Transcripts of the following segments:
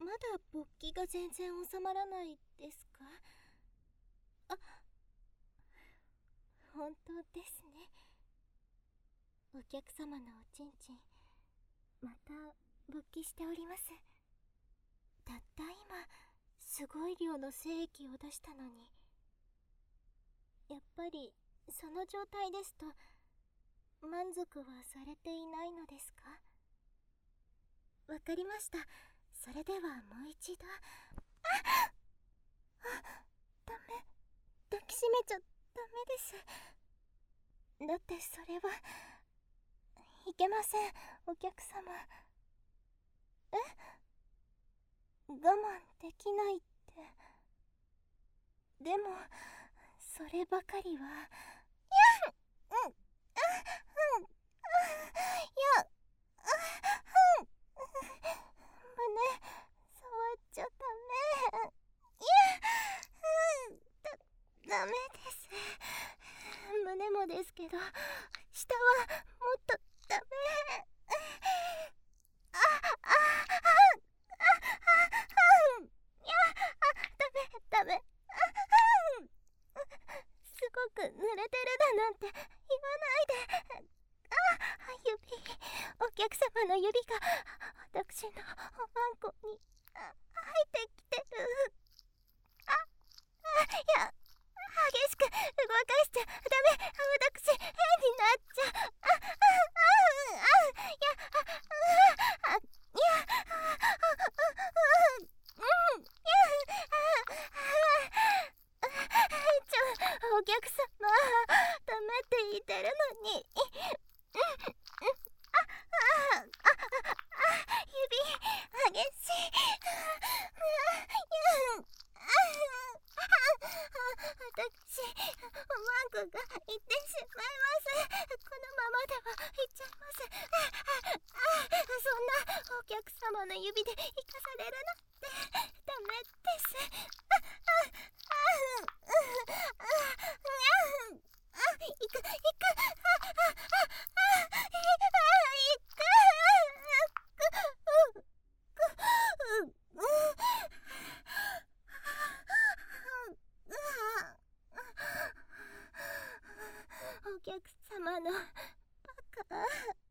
まだ勃起が全然収まらないですか？あ、本当ですね。お客様のおちんちん、また勃起しております。たった今すごい量の精液を出したのに、やっぱりその状態ですと満足はされていないのですか？わかりました。それではもう一度。ダメ、抱きしめちゃダメです。だってそれはいけません、お客様。え？我慢できないって。でもそればかりは。うん、や、胸触っちゃダメ。ダメです。胸もですけど、下はもっとダメ。ダメ。すごく濡れてるだなんて言わないで。指、お客様の指が私のおまんこに入ってきてる。いや、激しく動かしちゃダメ。私変になっちゃう。お客様、ダメって言ってるのに。指、激しい。私、おまんこがいってしまいます。このままではいっちゃいます。そんなお客様の指で生かされるなんてダメです。行く。お客様のバカ。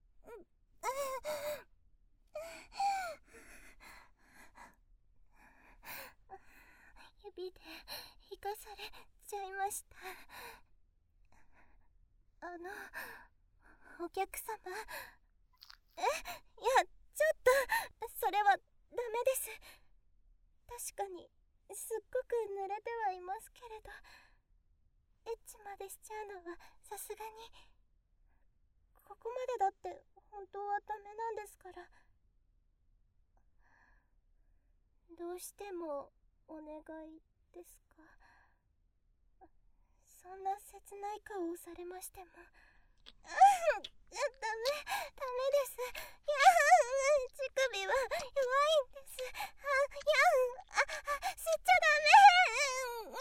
指で生かされちゃいました。お客様。いや、ちょっとそれはダメです。確かにすっごく濡れてはいますけれど、エッチまでしちゃうのはさすがに。ここまでだって本当はダメなんですから。どうしてもお願いですか？そんな切ない顔をされましても。ダメです。乳首は弱いんです。吸っちゃダメ。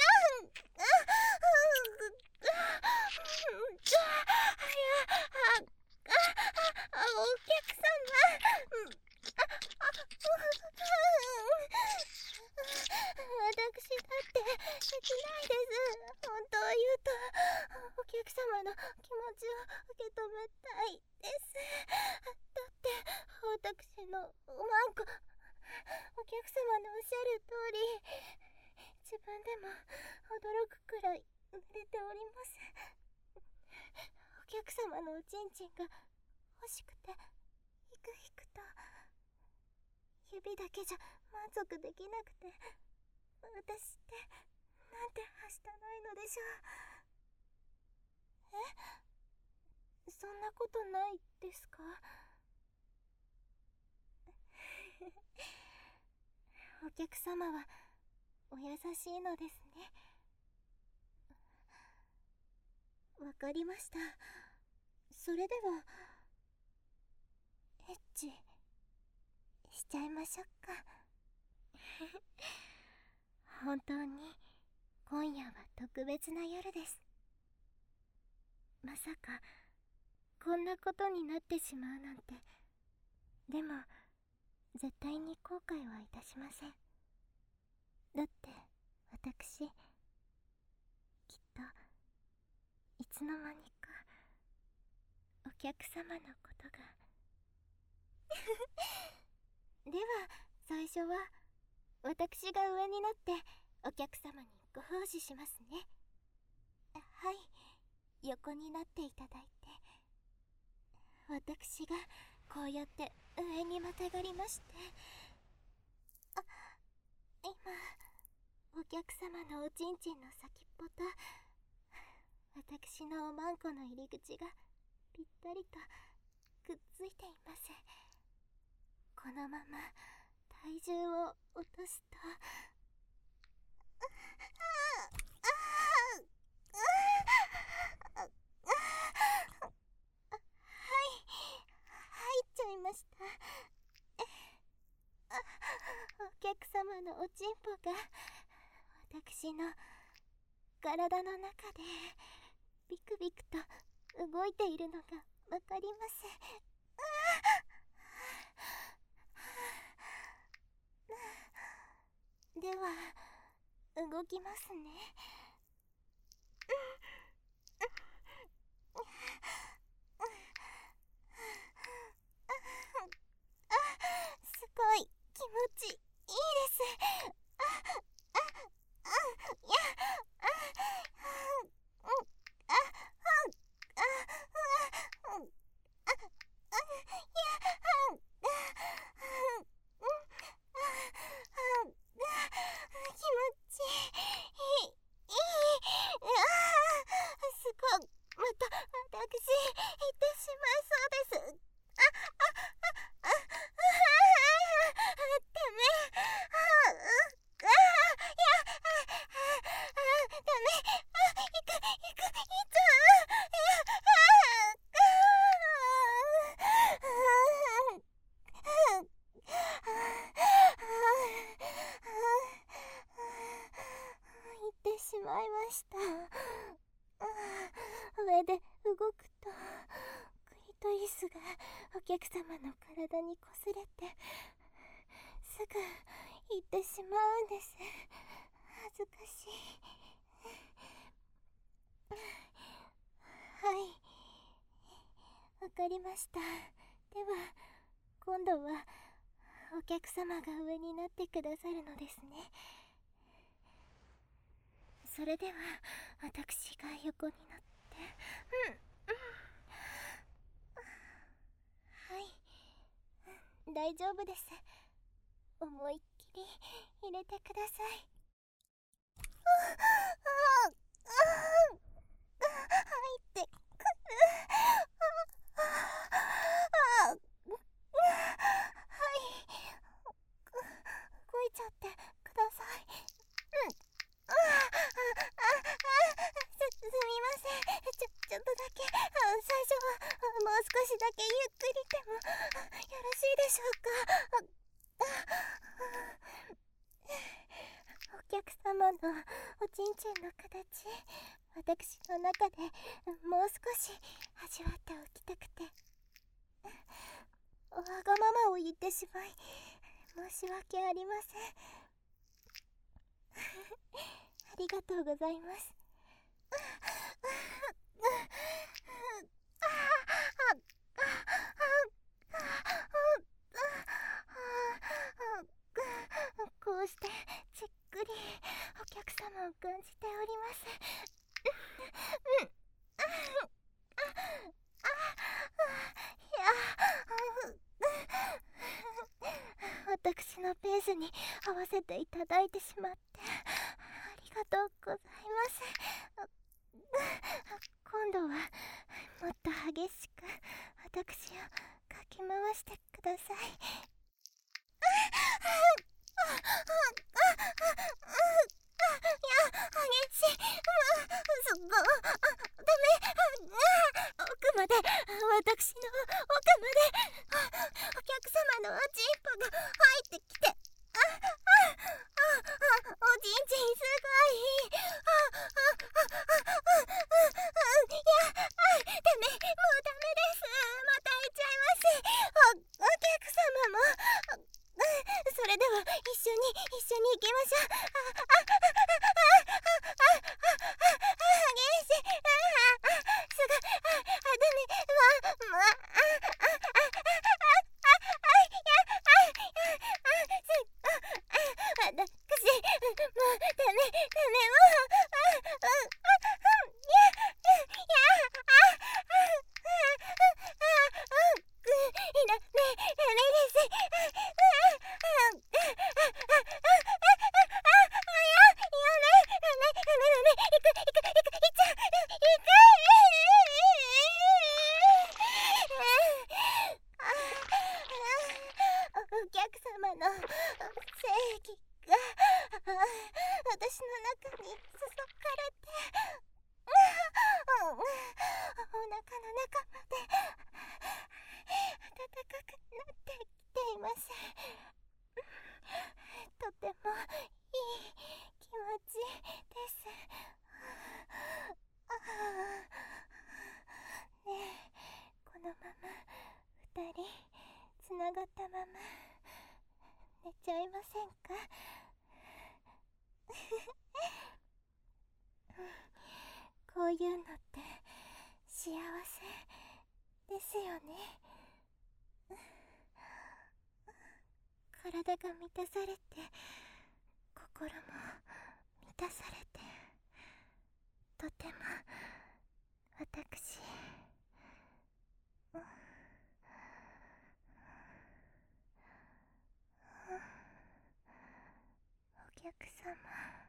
お客様。私だって切ないです。本当を言うと、お客様の気持ちを受け止めたいです。だって私のおまんこ、お客様のおっしゃる通り、自分でも驚くくらい濡れております。お客様のおちんちんが欲しくてヒクヒクと。指だけじゃ満足できなくて、私ってなんてはしたないのでしょう。そんなことないですか？お客様はお優しいのですね。わかりました。それではエッチしちゃいましょうか。本当に今夜は特別な夜です。まさかこんなことになってしまうなんて。でも絶対に後悔はいたしません。だって私、きっといつの間にかお客様のことがでは最初は私が上になってお客様にご奉仕しますね。はい、横になっていただいて、私がこうやって上にまたがりまして、今お客様のおちんちんの先っぽと私のおまんこの入り口がぴったりとくっついています。このまま体重を落とすと、入っちゃいました。お客様のおちんぽが私の体の中でビクビクと動いているのがわかります。では動きますね。すごい気持ちいいです。しまいました。上で動くとクリトリスがお客様の体にこすれてすぐ行ってしまうんです。恥ずかしい。はい、わかりました。では今度はお客様が上になってくださるのですね。それでは私が横になって、はい、大丈夫です。思いっきり入れてください。入ってくる。はい、動いちゃってください。すみません。ちょっとだけ、最初はもう少しだけゆっくりでもよろしいでしょうか。お客様のおちんちんの形、私の中でもう少し味わっておきたくて、わがままを言ってしまい申し訳ありません。ありがとうございます。こうしてじっくりお客様を感じております。私のペースに合わせていただいてしまってありがとうございます。今度はもっと激しく私をかき回してください。激しい。ダメ。奥まで、私の奥まで、お客様のおちんぽが入ってきて、おちんちんすごい。ダメ、もうダメです。また開いちゃいます。お客様も一緒に行きましょう。激しい。すごい。ダメ。お客様の正義が私の中に注がれて、お腹の中まで暖かくなってきています。とてもいい気持ちです。ねえ、このまま2人つながったまま寝ちゃいませんか？こういうのって幸せですよね。体が満たされて、心も満たされて、とても私、お客様。